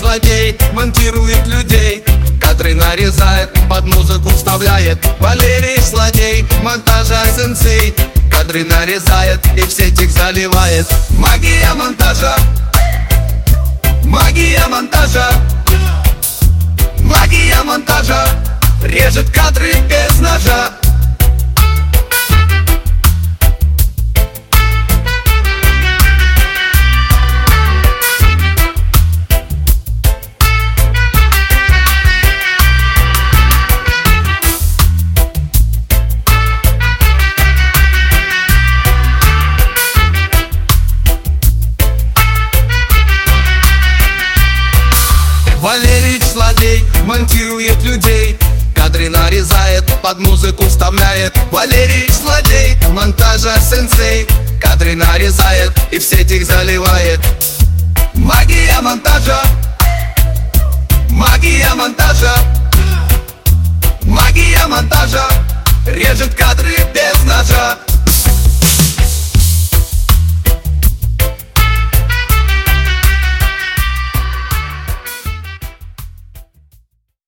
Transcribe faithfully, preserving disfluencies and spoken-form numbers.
злодей монтирует людей, кадры нарезает, под музыку вставляет. Валерий злодей, монтажа сенсей, кадры нарезает и в сетик заливает. Магия монтажа, магия монтажа, магия монтажа, режет кадры без ножа. Валерий злодей монтирует людей, кадры нарезает, под музыку вставляет. Валерий злодей, монтажа сенсей, кадры нарезает и в сетик заливает. Магия монтажа, магия монтажа, магия монтажа, режет кадры без ножа.